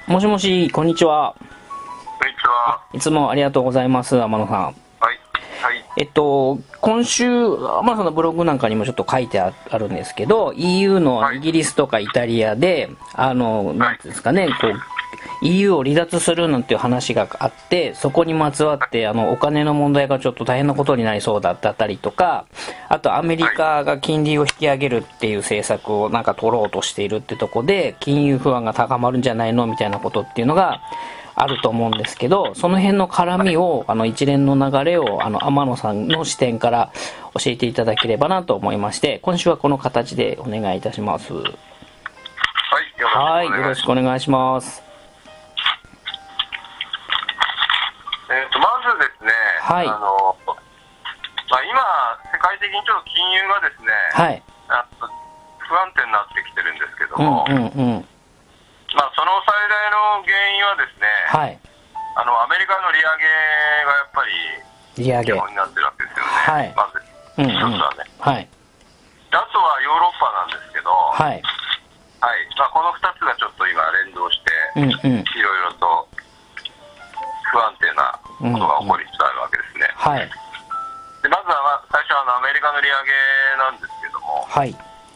もしもし、こんにちは。 こんにちは。 いつもありがとうございます、天野さん。 はい。はい。 今週、天野さんのブログなんかにもちょっと書いてあるんですけど、EU のイギリスとかイタリアで、なんていうんですかね、EU を離脱するなんていう話があって、そこにまつわって、お金の問題がちょっと大変なことになりそうだったりとか、あとアメリカが金利を引き上げるっていう政策をなんか取ろうとしているってとこで、金融不安が高まるんじゃないのみたいなことっていうのが、あると思うんですけど、その辺の絡みを、一連の流れを、天野さんの視点から教えていただければなと思いまして、今週はこの形でお願いいたします。 はい、 よろしくお願いします。 まずですね、 はい。 今、世界的にちょっと金融がですね、 はい。 不安定になってきてるんですけども、その最大の原因はですね、 はい。 アメリカの利上げがやっぱり利上げ基本になってるわけですよね。 はい。 まず一つはね。 はい。 あとはヨーロッパなんですけど、 はい。 はい。この2つがちょっと今連動して、いろいろと不安定なことが起こりつつあるわけですね。 はい。 でまずは最初はアメリカの利上げなんですけども、 はい。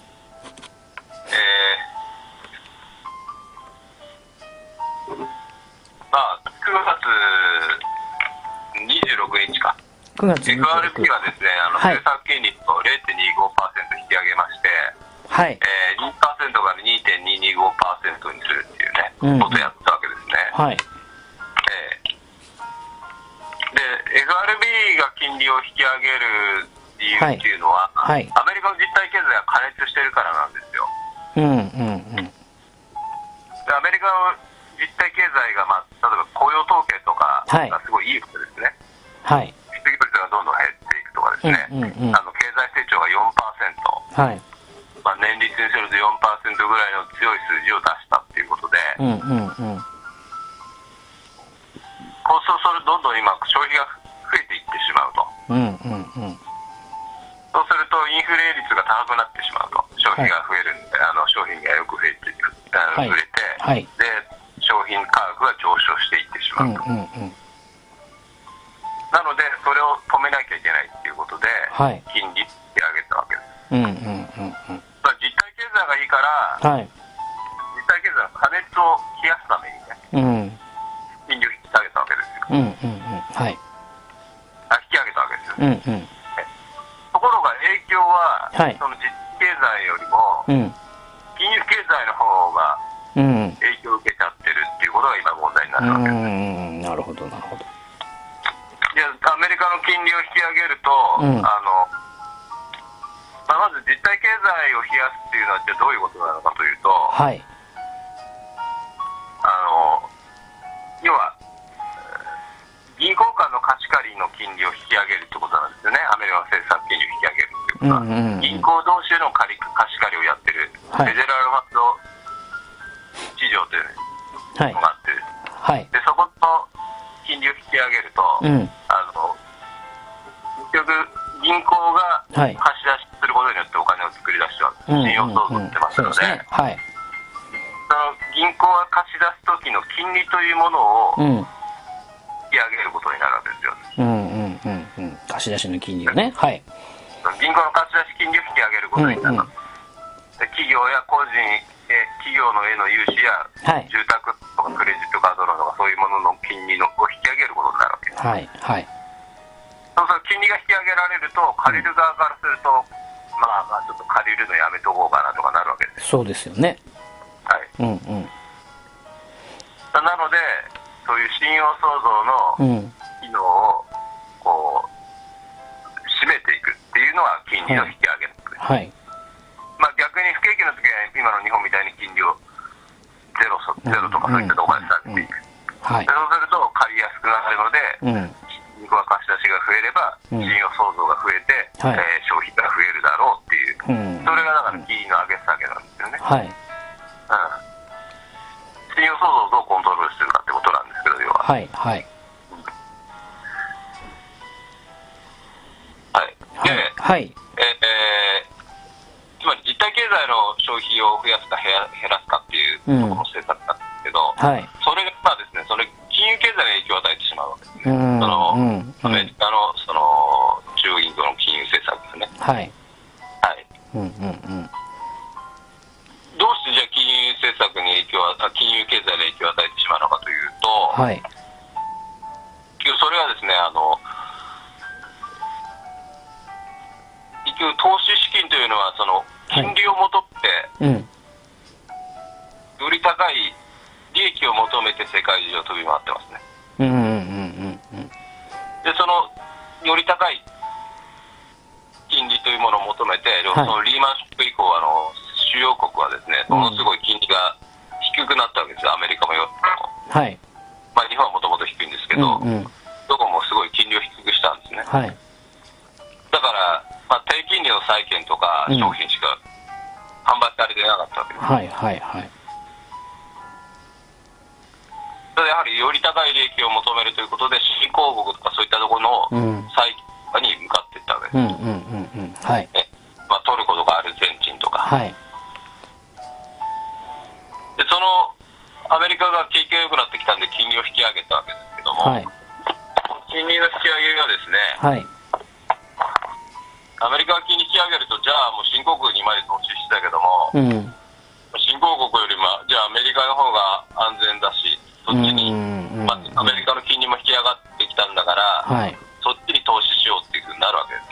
9月26日か。 9月26日。 FRB がですね、政策金利を 0.25% 引き上げまして、 はい。 2% から 2.225% にするっていうね、ことをやったわけですね。 はい。 で、FRB が金利を引き上げる理由っていうのは、アメリカの実体経済が過熱してるからなんですよ。でアメリカの実体経済が、例えば雇用統計とかがすごいいいことですね。 はい。 失業率がどんどん減っていくとかですね、経済成長が 4%、 はい。 年率にすると 4% ぐらいの強い数字を出したっていうことで、そうするとどんどん今消費が増えていってしまうと。そうするとインフレ率が高くなってしまうと。消費が増えるんで、商品がよく増えていく、売れて、で商品価格が上昇していってしまうと。なのでそれを止めなきゃいけないっていうことで、金利引き上げたわけです。実体経済がいいから、実体経済の過熱を冷やすためにね、金利を引き下げたわけですよ。引き上げたわけですよ。ところが影響は、その実体経済よりも、金融経済の方が影響を受けちゃってるっていうことが今問題になってるわけです。 なるほど、なるほど。 で、アメリカの金利を引き上げると、まず実体経済を冷やすっていうのはじゃあどういうことなのかというと、要は銀行間の貸し借りの金利を引き上げるってことなんですよね。アメリカの政策金利を引き上げるっていうことは、銀行同士の貸し借りをやってるフェデラルファンド市場というのがあって、でそこと金利を引き上げると、結局銀行が貸し出しすることによってお金を作り出しては信用創造してますので、その銀行が貸し出す時の金利というものを引き上げることになるわけですよ。 貸し出しの金利をね。 銀行の貸し出し金利を引き上げることになる。企業や個人、企業のへの融資や住宅とかクレジットカードローンとかそういうものの金利を引き上げることになるわけです。そうすると金利が引き上げられると借りる側からすると、ちょっと借りるのやめとこうかなとかなるわけです。 そうですよね。 なのでそういう信用創造の機能を締めていくっていうのが金利の引き上げです。逆に不景気の時は今の日本みたいに金利をゼロとかそういったところまで下げていく。そうすると借りやすくなるので、銀行が貸し出しが増えれば信用創造が増えて、消費が増えるだろうっていう、それがだから金利の上げ下げなんですよね。信用創造をどうコントロールするかってことなんですけど、要は。つまり実体経済の消費を増やすか減らすかっていうところの政策なんですけど、そね、アメリカのその中央銀行の金融政策ですね。 はい。 はい。どうしてじゃあ金融政策に金融経済に影響を与えてしまうのかというと、 はい。 それはですね、一応投資資金というのはその金利を求めて、より高い利益を求めて世界中を飛び回ってますね。でそのより高い金利というものを求めて、そのリーマンショック以降主要国はですね、ものすごい金利が低くなったわけですよ。アメリカもヨーロッパも、はい。まあ、日本はもともと低いんですけど、どこもすごい金利を低くしたんですね。はい。だから、まあ、低金利の債券とか商品しか販売されてなかったわけです。はいはいはい。やはりより高い利益を求めるということで、新興国とかそういったところの債券に向かっていったわけです。はい。まあ、トルコとかアルゼンチンとか。はい。で、そのアメリカが景気が良くなってきたんで金利を引き上げたわけですけども、はい、金利の引き上げがですね、はい、アメリカが金利引き上げると、じゃあもう新興国にまで投資してたけども、新興国よりもじゃあアメリカの方が安全だし、そっちに、まあ、アメリカの金利も引き上がってきたんだから、はい、そっちに投資しようっていうふうになるわけです。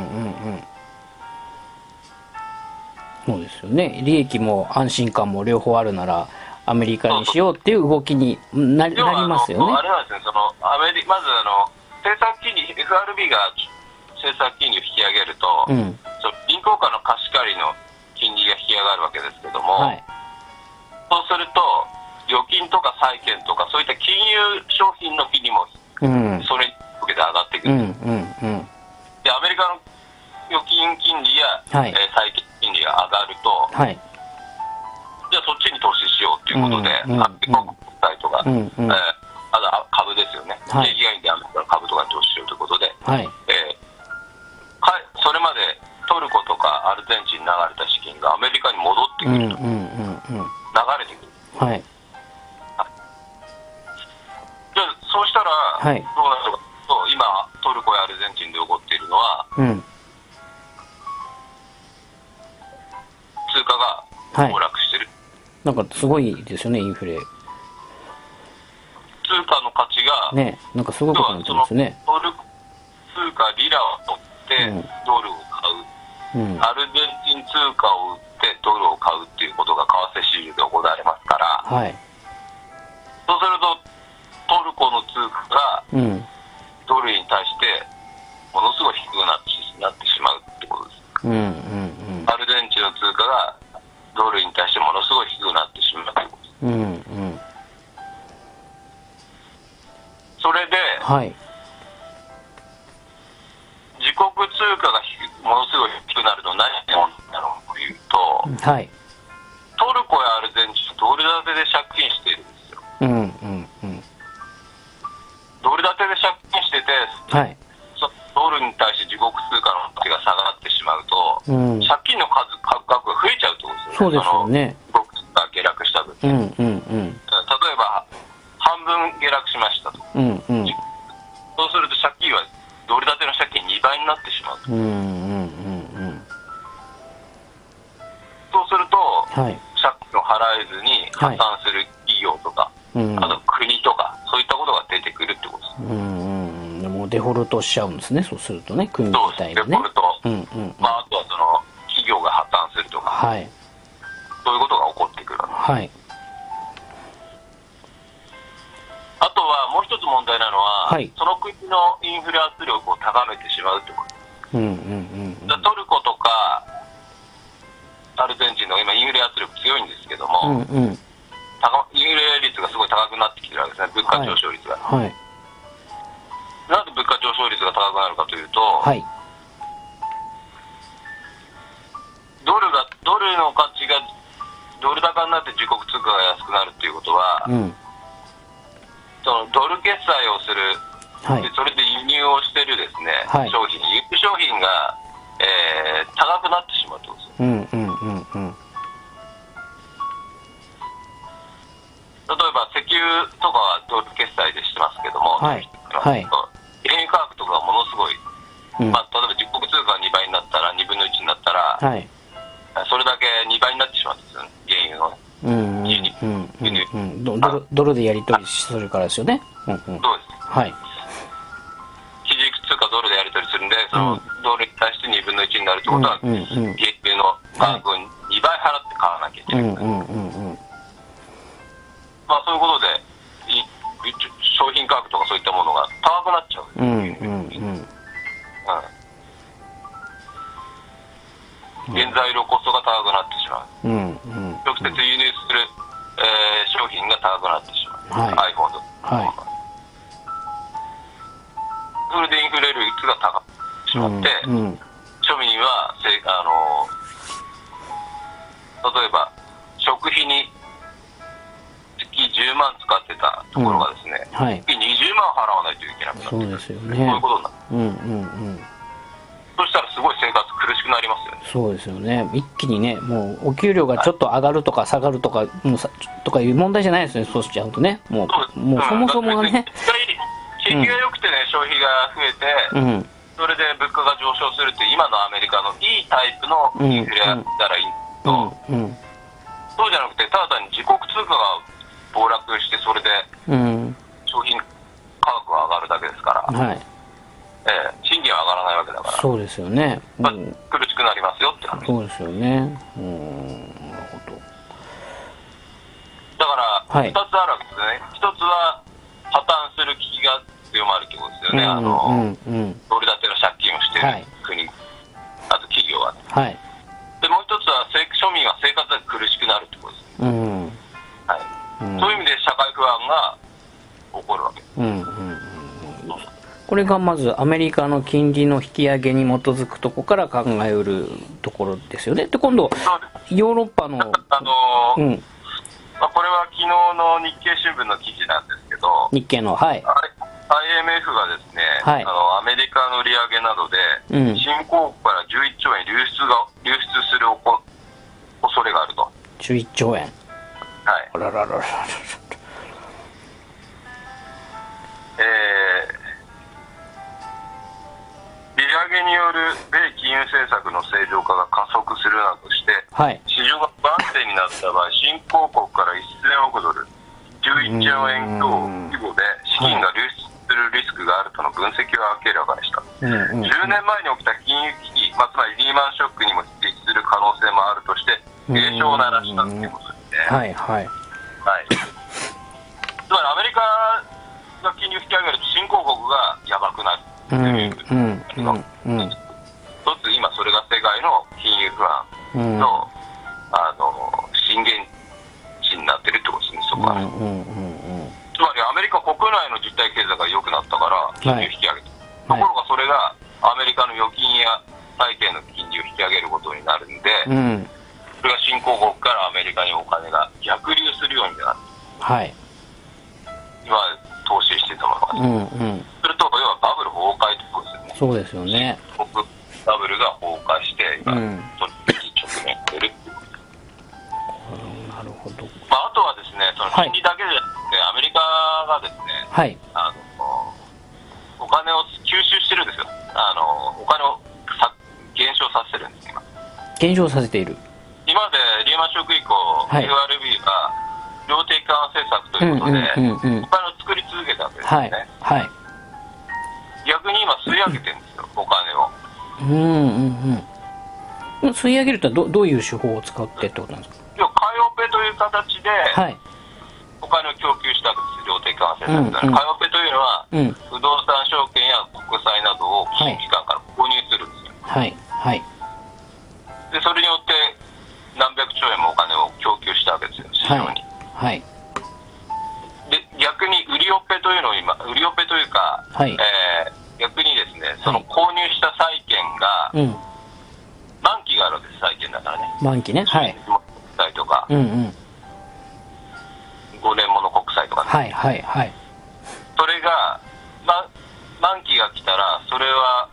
そうですよね。利益も安心感も両方あるならアメリカにしようっていう動きになりますよね。 あれなんですね、まず政策金利、FRB が政策金利を引き上げると、銀行間の貸し借りの金利が引き上がるわけですけども、はい、そうすると預金とか債券とかそういった金融商品の金利もそれに向けて上がってくるんです。で、アメリカの預金金利や、はい、債券金利が上がると、はい、じゃあそっちに投資しようということで、国債とか、あと株ですよね、景気がいいんでアメリカの株とかに投資しようということで、はい、それまでトルコとかアルゼンチンに流れた資金がアメリカに戻ってくると、流れてくる。はい、じゃあそうしたら、はい、どうなるかと、今トルコやアルゼンチンで起こっているのは、通貨が暴落してる、 はい、なんかすごいですよね、インフレ。 通貨の価値がね、なんかすごくなってますね。 トルコ通貨リラを取ってドルを買う、アルゼンチン通貨を売ってドルを買うっていうことが為替市場で行われますから、はい、そうするとトルコの通貨がドルに対してものすごい低くなってしまうってことです。アルゼンチンの通貨がドルに対してものすごい低くなってしまうということです。それで、はい、自国通貨がものすごい低くなると何が問題なのかというと、はい、トルコやアルゼンチンドル建てで借金しているんですよ。ドル建てで借金してて、はい、ドルに対して自国通貨の価値が下がってしまうと、借金の額が増えちゃうってことですよね。そうですよね。自国通貨が下落した分、例えば半分下落しましたと、そうすると借金はドル建ての借金2倍になってしまうと、そうすると、はい、借金を払えずに破綻する企業とか、あと国とかそういったことが出てくるってことです。 もうデフォルトしちゃうんですね。そうするとね、国自体がね。 デフォルト、あとはその企業が破綻するとか、はい、そういうことが起こってくるわけです。はい、あとはもう一つ問題なのは、はい、その国のインフレ圧力を高めてしまうということです。トルコとかアルゼンチンの今インフレ圧力強いんですけども、インフレ率がすごい高くなってきてるわけですね、物価上昇率が。はい、なんで物価上昇率が高くなるかというと、はい、ドルの価値がドル高になって自国通貨が安くなるということは、そのドル決済をする、はい、でそれで輸入をしているですね、はい、輸入商品が、高くなってしまうということです。例えば石油とかはドル決済でしてますけども、 はい、はい、 原油価格とかがものすごい、例えば自国通貨が2倍になったら、2分の1になったら、はい、それだけ2倍になってしまうんですよね、原油のドルでやり取りするからですよね。 そうです。 はい。 基軸通貨ドルでやり取りするんで、そのドルに対して2分の1になるってことは、原油の価格を2倍払って買わなきゃいけない。そういうことで、商品価格とかそういったものが高くなっちゃう。原材料コストが高くなってしまう。直接輸入する、商品が高くなってしまう。はい、iPhone とか。はい、それでインフレ率が高くなってしまって、庶民は例えば食費に月10万使ってたところがですね、月20万払わないといけなくなって、 そうですよね。 そういうことになる。そしたらすごい生活苦しくなりますよね。 そうですよね。一気にね、もうお給料がちょっと上がるとか下がるとか、とかいう問題じゃないですね。そうしちゃうとね、もうそもそもがね、 景気が良くてね、消費が増えて、それで物価が上昇するっていう今のアメリカのいいタイプのインフレだったらいいと、そうじゃなくて、ただ単に自国通貨が暴落して、それで商品価格が上がるだけですから、賃金は上がらないわけだから、 そうですよね。 苦しくなりますよって話。 そうですよね。なるほど。 だから、2つあるわけですね。1つは破綻する危機が強まるということですよね。ドル建ての借金をしている国、あと企業は。で、もう1つは庶民は生活が苦しくなるということです。そういう意味で社会不安が起こるわけです。 これがまずアメリカの金利の引き上げに基づくところから考えうるところですよね。で、今度ヨーロッパのこれは昨日の日経新聞の記事なんですけど、 日経の、はい、 IMF がですね、アメリカの利上げなどで、新興国から11兆円流出する恐れがあると。 11兆円。 はい。 あららららら。 利上げによる米金融政策の正常化が加速するなどして、市場が不安定になった場合、新興国から1000億ドル、11兆円強規模で資金が流出するリスクがあるとの分析を明らかにした。10年前に起きた金融危機、つまりリーマンショックにも匹敵する可能性もあるとして、警鐘を鳴らしたということですね。つまりアメリカが金融引き上げると新興国がやばくなる。一つ今それが世界の金融不安の、震源地になってるってことですね、そこは。つまりアメリカ国内の実体経済が良くなったから金利を引き上げた、ところがそれがアメリカの預金や債券の金利を引き上げることになるんで、それが新興国からアメリカにお金が逆流するようになる。今投資してたものが、それと要はバブル崩壊ということですよね。 そうですよね。 バブルが崩壊して今、直面しているっていうことです。 なるほど。 あとはですね、その金利だけでなくて、アメリカがですね、お金を吸収してるんですよ。お金を減少させてるんです今。 減少させている。 今までリーマンショック以降、FRB が量的緩和政策ということで、お金を作り続けたわけですよね。逆に今吸い上げてるんですよ、お金を。 吸い上げるとはどういう手法を使ってってことなんですか？ 買いオペという形で、お金を供給したわけですよ、量的緩和政策。買いオペというのは、不動産証券や国債などを金融機関から購入するんですよ。でそれによって何百兆円もお金を供給したわけですよ、市場に。で逆に売りオペというのを今、売りオペというか、逆にですね、その購入した債券が、満期があるわけです、債券だからね。 満期ね。 国債とか、5年もの国債とかね。それが、満期が来たら、それは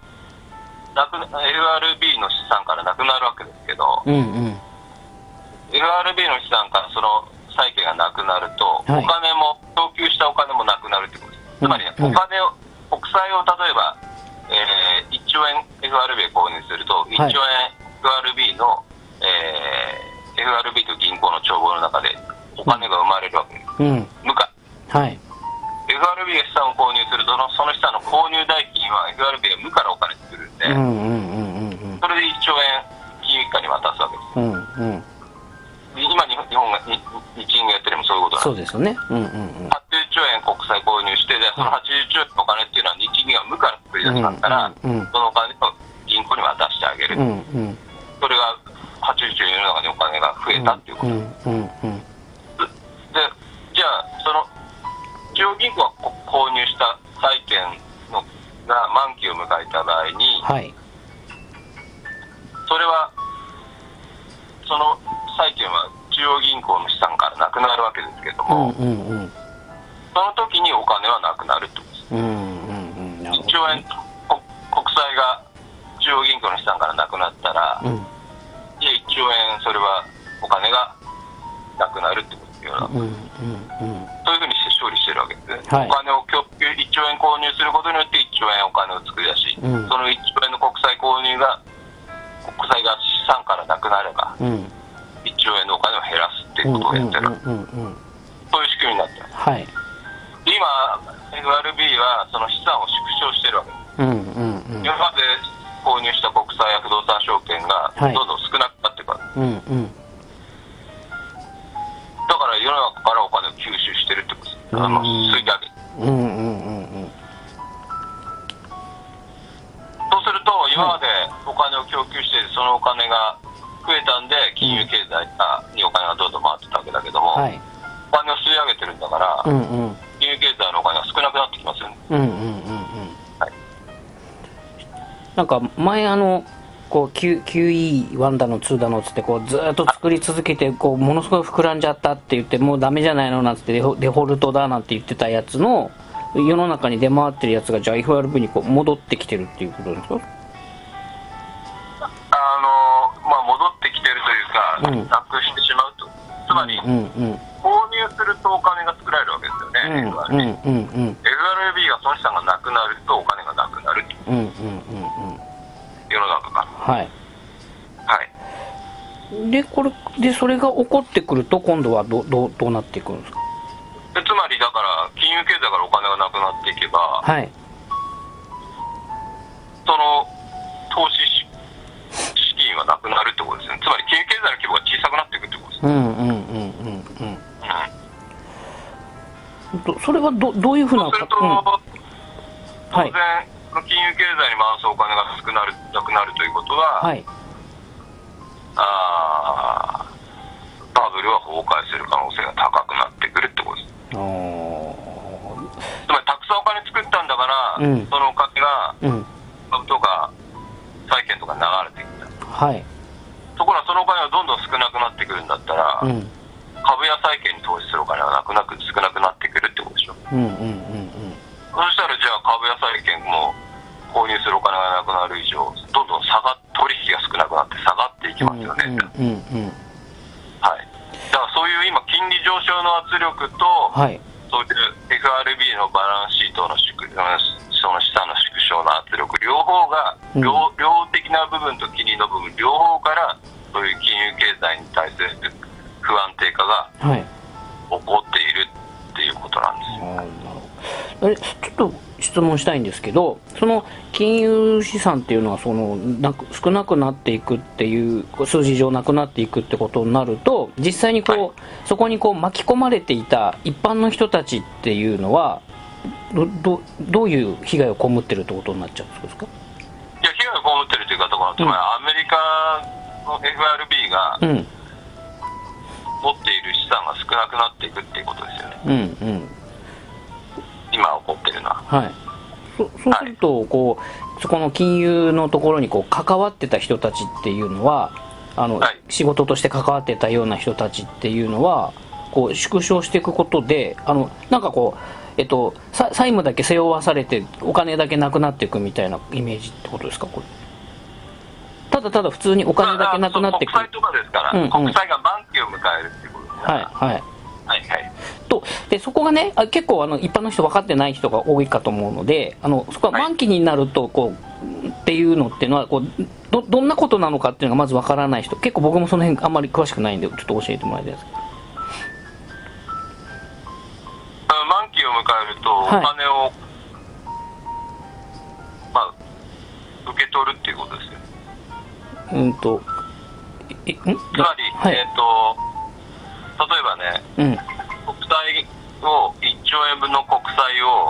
FRB の資産からなくなるわけですけど、FRB の資産からその債券がなくなると、 はい、 お金も供給したお金もなくなるってことです。つまり、ね、お金を国債を例えば、1兆円 FRB 購入すると1兆円 FRB の、FRB と銀行の帳簿の中でお金が生まれるわけです、無価、 はい、 FRB が資産を購入するとその資産の購入代金は FRB が無からお金作るんで、それで1兆円金融機関に渡すわけです、今日本が日銀がやってるのもそういうことなんです。 そうですよね、 80兆円国債購入して、でその80兆円のお金っていうのは日銀が無から作り出しますから、そのお金を銀行に渡してあげる、それが80兆円の中にお金が増えたっていうことです、でじゃあその中央銀行が購入した債券が満期を迎えた場合に、 はい、 それはその債券は中央銀行の資産からなくなるわけですけれども、その時にお金はなくなるってことです。1兆円国債が中央銀行の資産からなくなったら、じゃあ1兆円それはお金がなくなるってことですよ、そういうふうにして処理してるわけですね、はい、お金を1兆円購入することによって1兆円お金を作り出し、その1兆円の国債購入が国債が資産からなくなれば、1兆円のお金を減らすっていうことをやってる、そういう仕組みになってます、はい、今 FRB はその資産を縮小してるわけです、今まで購入した国債や不動産証券がどんどん少なくなっていくわけです、だから世の中からお金を吸収してるってことです、吸い上げる、そうすると今までお金を供給してそのお金が増えたんで金融経済にお金がどんどん回ってたわけだけども、はい、お金を吸い上げてるんだから、金融経済のお金が少なくなってきますよね、 なんか前こう QE1 だの2だのつってこうずっと作り続けてこうものすごい膨らんじゃったって言ってもうダメじゃないのなんつってデフォルトだなんて言ってたやつの世の中に出回ってるやつがじゃあ FRB にこう戻ってきてるっていうことですか？ 戻ってきてるというか、なくしてしまうと、つまり、購入するとお金が作られるわけですよね、FRB がその資産がなくなるとお金がなくなると、世の中から。はい。はい。 でそれが起こってくると今度はどうなっていくんですか？ つまりだから金融経済からお金がなくなっていけば、はい、その投資資金はなくなるってことですね。つまり金融経済の規模が小さくなっていくってことです。 それはどういうふうな。 そうすると、当然、金融経済に回すお金がなくなるということは、はい、バブルは崩壊する可能性が高くなってくるってことです。つまりたくさんお金作ったんだから、そのお金が株とか債券とか流れてきた、はい、ところがそのお金がどんどん少なくなってくるんだったら、株や債券に投資するお金が少なくなってくるってことでしょ。そしたらじゃあ株や債券も購入するお金がなくなる以上どんどん取引が少なくなって下がっていきますよね。はい、だからそういう今金利上昇の圧力と、はい、そういう FRB のバランスシートのその資産の縮小の圧力両方が、量的な部分と金利の部分両方からそういう金融経済に対する不安定化が起こっているっていうことなんですよ。 ちょっと質問したいんですけど、その金融資産っていうのは少なくなっていくっていう数字上なくなっていくってことになると、実際にはい、そこに巻き込まれていた一般の人たちっていうのはどういう被害を被ってるってことになっちゃうんですか？ いや、被害を被ってるというか、つまりアメリカの FRB が、持っている資産が少なくなっていくっていうことですよね。今起こってるのは。はい。 そうすると、そこの金融のところに関わってた人たちっていうのは、はい、仕事として関わってたような人たちっていうのは縮小していくことで、なんか債務だけ背負わされてお金だけなくなっていくみたいなイメージってことですか？これただ普通にお金だけなくなっていく。 国債とかですから、国債が満期を迎えるっていうことですから、はいはい、 はいはい。 でそこがね、結構一般の人分かってない人が多いかと思うので、そこは満期になるとこう、っていうのっていうのはこうどんなことなのかっていうのがまず分からない人、結構僕もその辺あんまり詳しくないんでちょっと教えてもらいたいです。 満期を迎えるとお金を、受け取るっていうことですよ。つまり、例えばね、国債を1兆円分の国債を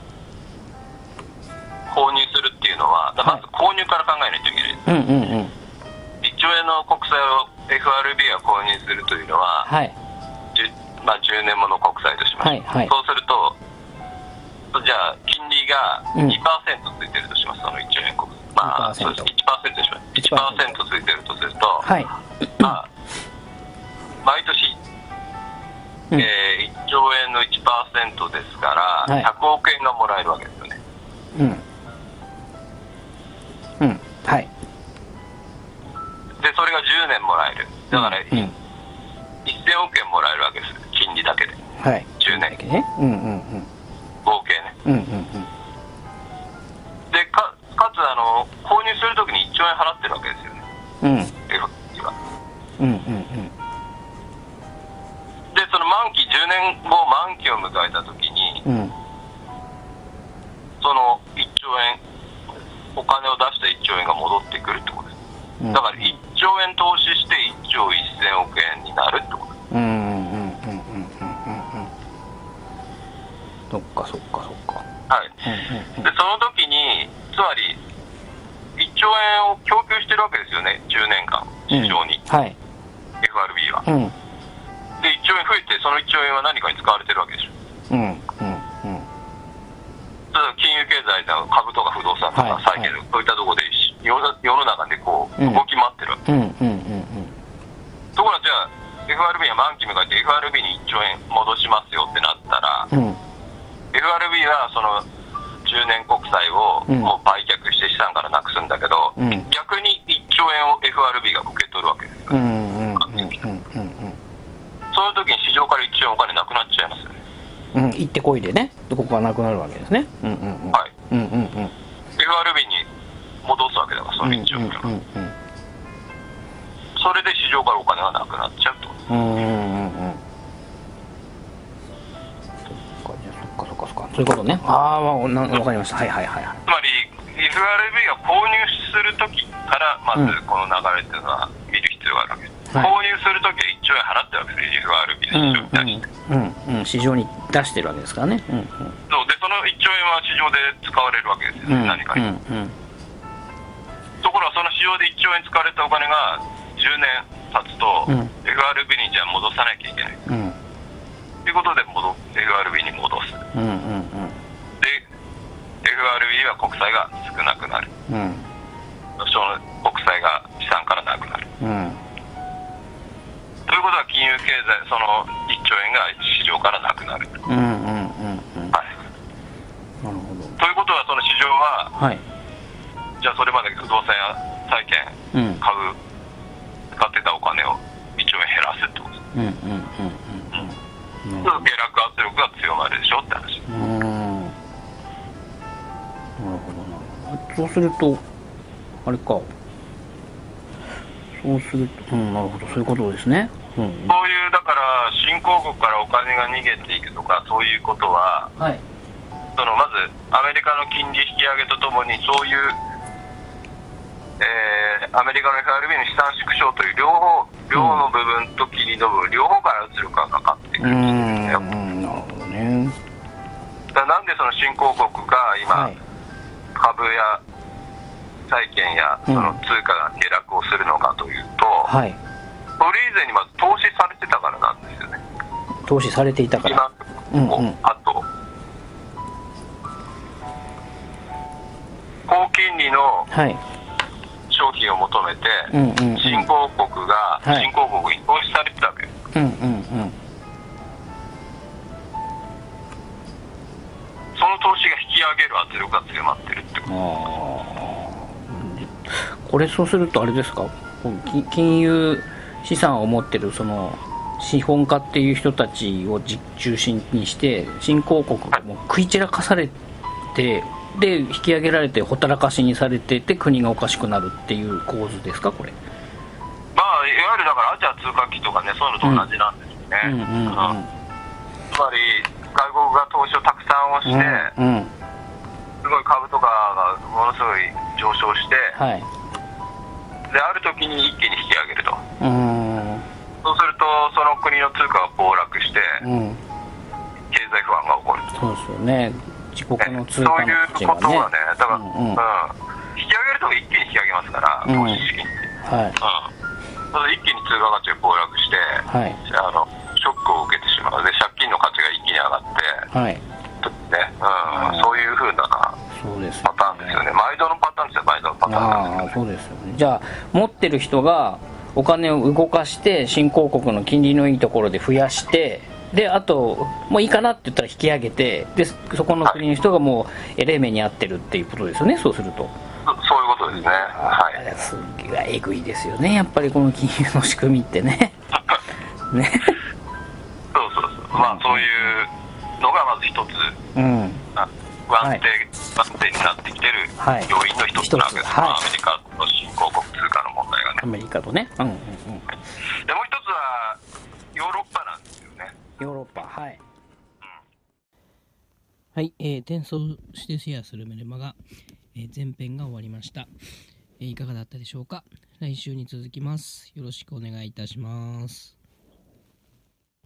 購入するっていうのは、まず購入から考えないといけないです。1兆円の国債を FRB が購入するというのは、10年もの国債としましょう。そうすると、じゃあ金利が 2% ついてるとします、その1兆円国債。そうです、1% でしょ。1% ついてるとすると、毎年、1兆円の 1% ですから、100億円がもらえるわけですよね。で、それが10年もらえる。だから、1000億円もらえるわけです、金利だけで。10年。合計ね。で、かつ購入するときに1兆円払ってるわけですよね。FRB は。で、その満期、10年後満期を迎えたときに、その1兆円、お金を出した1兆円が戻ってくるってことです。だから1兆円投資して1兆1000億円になるってことです。 そっか。 はい。で、その時に、つまり、1兆円を供給してるわけですよね、10年間、市場に。FRB は。で、1兆円増えて、その1兆円は何かに使われてるわけでしょ。金融経済の株とか不動産とか債券、そういったところで世の中でこう動き回ってるわけです。ところがじゃあ FRB は満期迎えて FRB に1兆円戻しますよってなったら、FRB はその10年国債をもう売却して資産からなくすんだけど、逆に1兆円を FRB が受け取るわけですよ。そういう時に市場から1兆円お金なくなっちゃいますよね。 行ってこいでね、ここがなくなるわけですね。 FRB に戻すわけだから、その1兆円を。それで市場からお金がなくなっちゃうと。そっか、そういうことね。わかりました。つまり FRB が購入するときからまずこの流れっていうのは見る必要があるわけです。購入するときは1兆円払ってるわけです、FRB の市場に出して。 市場に出してるわけですからね。 そうで、その1兆円は市場で使われるわけですよね、何かに。ところがその市場で1兆円使われたお金が10年経つと、FRB にじゃあ戻さなきゃいけない。ということでFRB に戻す。で、FRB は国債が少なくなる。その国債が資産からなくなる。ということは金融経済、その1兆円が市場からなくなる。 なるほど。 ということはその市場は、じゃあそれまで不動産や債券使ってたお金を1兆円減らすってことです。下落圧力が強まるでしょって話。 なるほど。そうするとあれか。そうすると、なるほど、そういうことですね。 そういうだから新興国からお金が逃げていくとかそういうことは、そのまずアメリカの金利引き上げとともにそういう、アメリカの FRB の資産縮小という両の部分と金利の部分両方から圧力がかかってくるんですよ。 なるほどね。 なんでその新興国が今、株や債券やその通貨が下落をするのかというと、それ以前にまず投資されてたからなんですよね。 投資されていたから。 あと高金利の商品を求めて新興国が新興国に投資されてたわけです。その投資が引き上げる圧力が強まってるってこと。 これそうするとあれですか、金融資産を持ってるその資本家っていう人たちを中心にして新興国がもう食い散らかされて、で引き上げられてほったらかしにされてて国がおかしくなるっていう構図ですか、これ。 まあ、いわゆるだからアジア通貨危機とかね、そういうのと同じなんですよね。つまり外国が投資をたくさんをして、すごい株とかがものすごい上昇して、はい、である時に一気に引き上げると。そうするとその国の通貨が暴落して、経済不安が起こる。 そうですよね、自国の通貨の価値がね。 そういうことはね、だから、引き上げるとき一気に引き上げますから、投資資金って、はい、一気に通貨価値が暴落して、はい、ショックを受けてしまう。で借金の価値が一気に上がって、はい、そういうふうなパターンですよね。毎度のパターンですよ、毎度のパターンですよね。 そうですよね。じゃあ持ってる人がお金を動かして新興国の金利のいいところで増やして、であともういいかなって言ったら引き上げて、でそこの国の人がもう冷めに遭ってるっていうことですよね、そうすると。 そういうことですね。はい。 すげええぐいですよね、やっぱりこの金融の仕組みってね。ね。 そうそうそう。まあそういうのがまず一つ、不安定になってきてる要因の一つなわけです。アメリカの新興国通貨の問題がね。 アメリカとね。 でもう一つはヨーロッパなんですよね。 ヨーロッパ、はい。はい、転送してシェアするメルマガ、前編が終わりました。いかがだったでしょうか。来週に続きます。よろしくお願いいたします。